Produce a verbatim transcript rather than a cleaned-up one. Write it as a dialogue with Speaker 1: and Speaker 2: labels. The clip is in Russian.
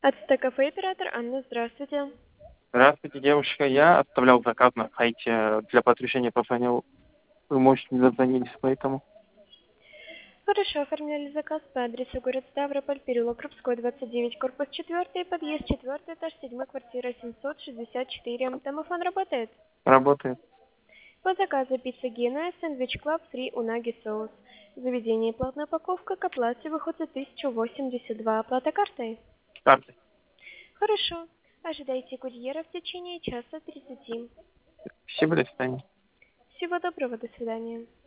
Speaker 1: Ацтекафе, оператор Анна, здравствуйте.
Speaker 2: Здравствуйте, девушка. Я оставлял заказ на сайте для подключения, позвонил. Вы, может, не дозвонились, поэтому...
Speaker 1: Хорошо, оформляли заказ по адресу город Ставрополь, переулок Крупской, двадцать девять, корпус четыре, подъезд четыре, этаж семь, квартира семьсот шестьдесят четыре. Домофон работает?
Speaker 2: Работает.
Speaker 1: По заказу пицца Гена, сэндвич Клаб, фри унаги соус. Заведение платная упаковка, к оплате выходит тысяча восемьдесят два. Оплата картой?
Speaker 2: Карты.
Speaker 1: Хорошо. Ожидайте курьера в течение часа тридцати.
Speaker 2: Спасибо, до свидания.
Speaker 1: Всего доброго, до свидания.